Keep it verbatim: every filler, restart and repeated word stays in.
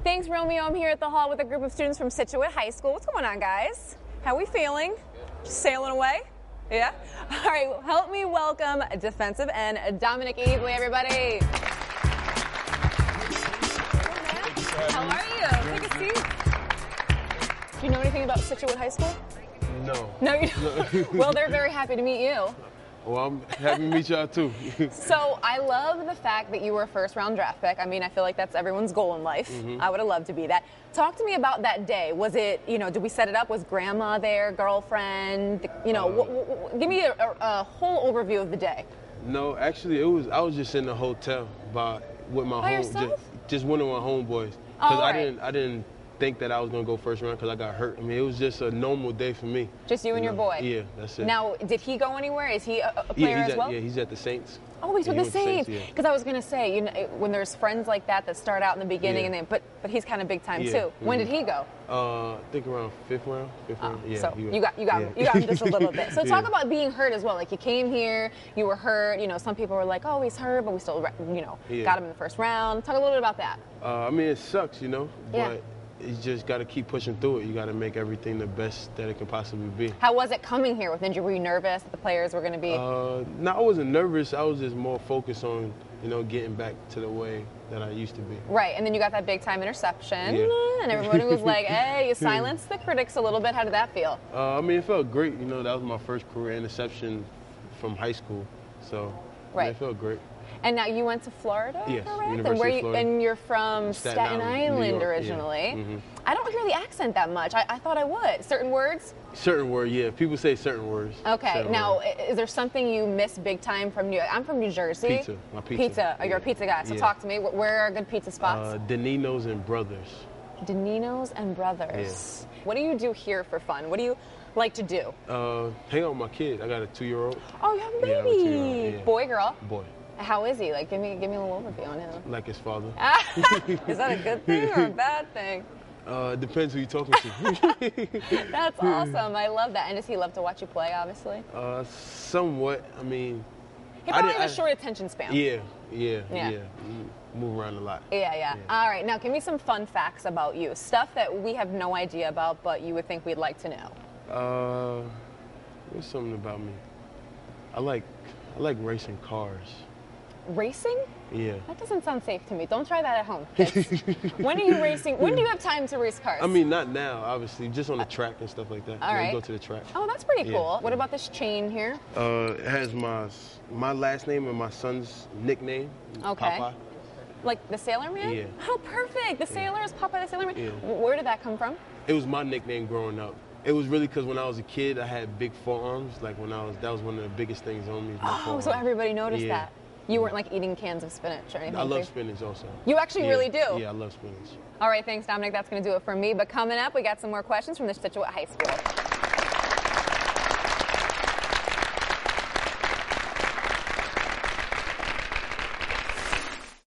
Thanks, Romeo. I'm here at the hall with a group of students from Scituate High School. What's going on, guys? How are we feeling? Just sailing away? Yeah? All right, well, help me welcome defensive end Dominic Easley, everybody. How are you? Take a seat. Do you know anything about Scituate High School? No. No, you don't? Well, they're very happy to meet you. Well, I'm happy to meet y'all too. So I love the fact that you were a first round draft pick. I mean, I feel like that's everyone's goal in life. Mm-hmm. I would have loved to be that. Talk to me about that day. Was it, you know, did we set it up? Was grandma there, girlfriend? You know, uh, w- w- give me a, a, a whole overview of the day. No, actually, it was. I was just in the hotel by with my By home, yourself? just, just one of my homeboys. Because Oh, I right. didn't, I didn't think that I was gonna go first round because I got hurt. I mean, it was just a normal day for me. Just you, you and know? your boy. Yeah, that's it. Now, did he go anywhere? Is he a, a player yeah, he's as at, well? Yeah, he's at the Saints. Oh, he's yeah, with he the went to Saints. Saints, yeah. Because I was gonna say, you know, when there's friends like that that start out in the beginning, Yeah. and then, but but he's kind of big time Yeah. too. When Mm-hmm. did he go? Uh, I think around fifth round. Fifth Oh, round. Yeah. so he went- you got you got yeah. you got him just a little bit. So talk Yeah. about being hurt as well. Like you came here, you were hurt. You know, some people were like, "Oh, he's hurt," but we still, you know, Yeah. got him in the first round. Talk a little bit about that. Uh, I mean, it sucks, you know, Yeah. but you just got to keep pushing through it. You got to make everything the best that it can possibly be. How was it coming here with injury? Were you nervous that the players were going to be? Uh, no, I wasn't nervous. I was just more focused on, you know, getting back to the way that I used to be. Right, and then you got that big time interception, Yeah. and everybody was like, "Hey, you silenced the critics a little bit." How did that feel? Uh, I mean, it felt great. You know, that was my first career interception from high school, so I mean, Right. it felt great. And now you went to Florida, Yes, correct? And University where of you, Florida. and you're from Staten, Staten Island, New Island York, yeah. originally. Mhm. I don't hear the accent that much. I, I thought I would. Certain words. Certain word, yeah. People say certain words. Okay. Certain Now, words. i- is there something you miss big time from New York? I'm from New Jersey. Pizza. My pizza. Pizza. Oh, you're a Yeah. pizza guy. So Yeah. talk to me. Wh- Where are good pizza spots? Uh, Danino's and Brothers. Danino's and Brothers. What do you do here for fun? What do you like to do? Uh, hang out with my kid. I got a two-year-old Oh, you have a Yeah, I have a baby. two-year-old, yeah. Boy, girl. boy, How is he? Like, give me, give me a little overview on him. like his father. Is that a good thing or a bad thing? Uh, it depends who you're talking to. That's awesome. I love that. And does he love to watch you play, obviously? uh, somewhat. I mean, He I probably didn't- has a I- short attention span. yeah, yeah, Yeah. yeah. Mm, Move around a lot. Yeah, yeah. All right. Now, give me some fun facts about you. Stuff that we have no idea about, but you would think we'd like to know. Uh, what's something about me? I like, I like racing cars. Racing? Yeah. That doesn't sound safe to me. Don't try that at home, kids. When are you racing? When do you have time to race cars? I mean, not now, obviously, just on the track and stuff like that. All You know, right. Go to the track. Oh, that's pretty Yeah, cool. What yeah. about this chain here? Uh, it has my my last name and my son's nickname. Okay. Popeye. Like the Sailor Man? Yeah. Oh, perfect. The Sailor is Popeye the Sailor Man. Yeah. W- Where did that come from? It was my nickname growing up. It was really because when I was a kid, I had big forearms. Like when I was, that was one of the biggest things on me. is my Oh, so forearms. everybody noticed Yeah. that. You weren't like eating cans of spinach or anything. I love crazy? spinach also. You actually Yeah. really do? Yeah, I love spinach. All right, thanks, Dominic. That's going to do it for me. But coming up, we got some more questions from the Scituate High School.